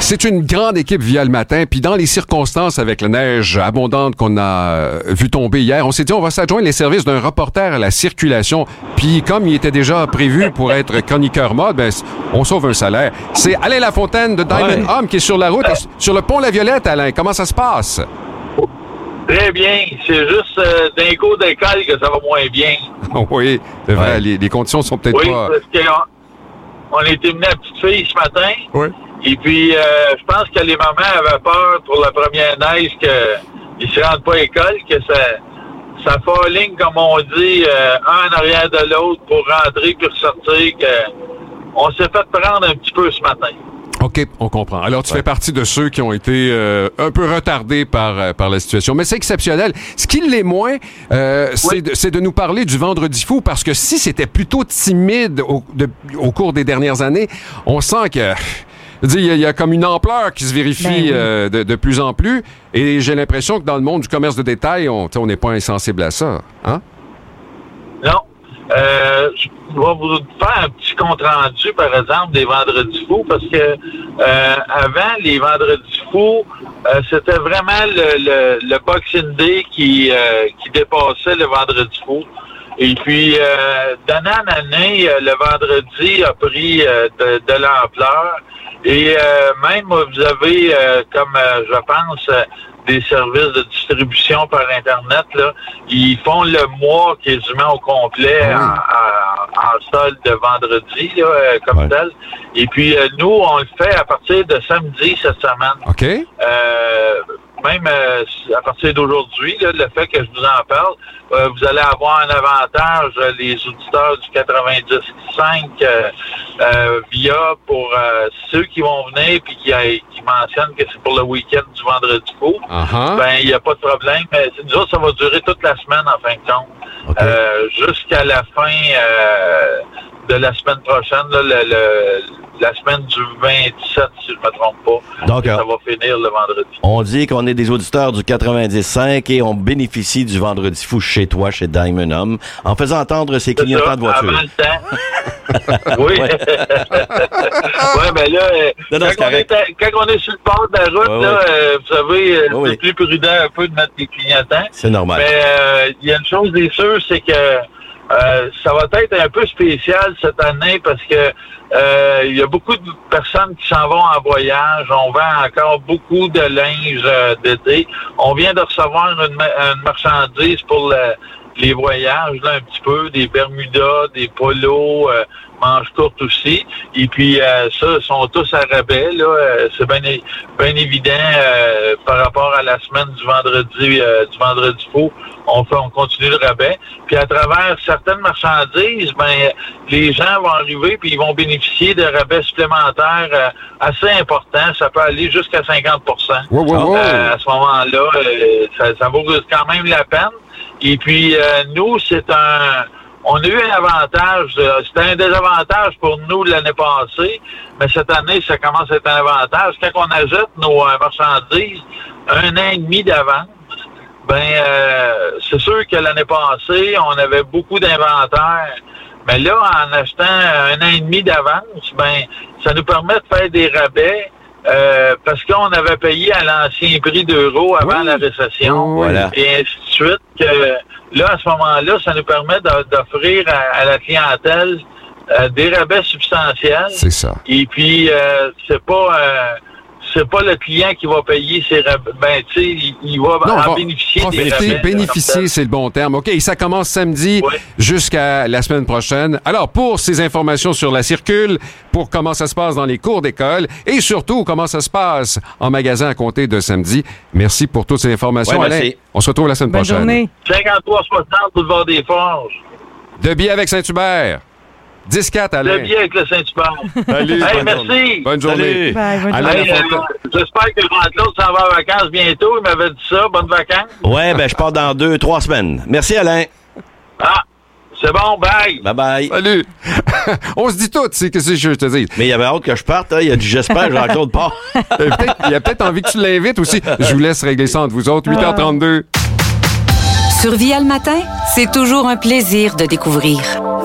C'est une grande équipe Via le matin, puis dans les circonstances avec la neige abondante qu'on a vu tomber hier, on s'est dit on va s'adjoindre les services d'un reporter à la circulation. Puis comme il était déjà prévu pour être chroniqueur mode, ben on sauve un salaire. C'est Alain Lafontaine de Diamond Home qui est sur la route, sur le pont La Violette. Alain, comment ça se passe? Très bien. C'est juste d'un cours d'école que ça va moins bien. Oui, c'est vrai. Les conditions sont peut-être pas... Oui, parce qu'on a été mené à petite fille ce matin. Oui. Et puis, je pense que les mamans avaient peur pour la première neige qu'ils ne se rendent pas à l'école, que ça falligne, comme on dit, un en arrière de l'autre pour rentrer puis ressortir. On s'est fait prendre un petit peu ce matin. OK, on comprend. Alors, tu fais partie de ceux qui ont été un peu retardés par la situation. Mais c'est exceptionnel. Ce qui l'est moins, c'est de nous parler du Vendredi fou, parce que si c'était plutôt timide au cours des dernières années, on sent que... Il y a comme une ampleur qui se vérifie de plus en plus. Et j'ai l'impression que dans le monde du commerce de détail, on n'est pas insensible à ça. Hein? Non. Je vais vous faire un petit compte-rendu, par exemple, des Vendredis fous, parce que avant, les Vendredis fous, c'était vraiment le Boxing Day qui dépassait le Vendredi fou. Et puis, d'année en année, le vendredi a pris de l'ampleur. Et même, vous avez, comme je pense, des services de distribution par Internet, là, ils font le mois quasiment au complet en solde de vendredi, là, comme tel. Et puis, nous, on le fait à partir de samedi cette semaine. OK. Même à partir d'aujourd'hui, là, le fait que je vous en parle, vous allez avoir un avantage, les auditeurs du 95 via pour ceux qui vont venir puis qui mentionnent que c'est pour le week-end du Vendredi fou. Ben, il n'y a pas de problème. Mais nous autres, ça va durer toute la semaine, en fin de compte. Okay. Jusqu'à la fin de la semaine prochaine, là, la semaine du 27, si je ne me trompe pas. Donc, ça va finir le vendredi. On dit qu'on est des auditeurs du 95 et on bénéficie du Vendredi fou chez toi, chez Diamond Home, en faisant entendre ses clignotants de voiture. Avant le temps. Oui. Oui, ben là, quand on est sur le bord de la route, vous savez, c'est plus prudent un peu de mettre les clignotants. C'est normal. Mais il y a une chose des sûrs, c'est que ça va être un peu spécial cette année parce que il y a beaucoup de personnes qui s'en vont en voyage. On vend encore beaucoup de linge d'été. On vient de recevoir une marchandise pour les voyages, là, un petit peu, des Bermudas, des polos, manches courtes aussi. Et puis, ça, sont tous à rabais, là. C'est bien évident par rapport à la semaine du vendredi fou. On continue le rabais. Puis à travers certaines marchandises, ben les gens vont arriver puis ils vont bénéficier de rabais supplémentaires assez importants. Ça peut aller jusqu'à 50 à ce moment-là. Ça vaut quand même la peine. Et puis nous, on a eu un avantage. C'était un désavantage pour nous l'année passée, mais cette année, ça commence à être un avantage. Quand on achète nos marchandises 1 an et demi d'avance, c'est sûr que l'année passée, on avait beaucoup d'inventaire. Mais là, en achetant 1 an et demi d'avance, ça nous permet de faire des rabais parce qu'on avait payé à l'ancien prix d'euros avant la récession. Et ainsi de suite. Que, là, à ce moment-là, ça nous permet d'offrir à la clientèle des rabais substantiels. C'est ça. Et puis, c'est pas le client qui va payer ses rabais. Tu sais, il va en bénéficier des rabais. Bénéficier, c'est le bon terme. OK, ça commence samedi jusqu'à la semaine prochaine. Alors, pour ces informations sur la circule, pour comment ça se passe dans les cours d'école et surtout comment ça se passe en magasin à compter de samedi, merci pour toutes ces informations, Alain. On se retrouve la semaine prochaine. Bonne journée. 53-60, boulevard des Forges. De billets avec Saint-Hubert. 10-4, Alain. De bien avec le Saint-Hubert. Salut. Hey, merci. Bonne journée. Bye, bonne Alain journée. J'espère que Jean-Claude s'en va en vacances bientôt. Il m'avait dit ça. Bonnes vacances. Ouais, je pars dans 2-3 semaines. Merci, Alain. Ah, c'est bon. Bye. Bye-bye. Salut. On se dit tout, c'est que je te dis. Mais il y avait hâte que je parte. Hein. Il a dit, j'espère, Jean-Claude part. Il a peut-être envie que tu l'invites aussi. Je vous laisse régler ça entre vous autres. 8h32. Sur Via le matin, c'est toujours un plaisir de découvrir.